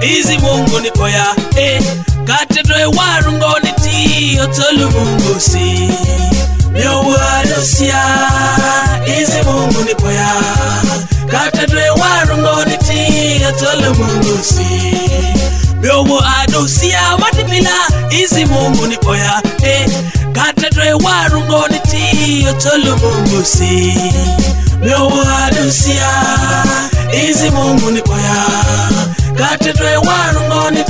izi Mungu ni poya katedwe warungo ni ti otolu Mungu si miowo adosia izi Mungu ni poya katedwe warungo ni ti otolu Mungu si miowo adosia matipila izi Mungu ni poya katedwe warungo ni ti otolu Mungu si miowo adosia izi Mungu ni poya katedwe warungo ni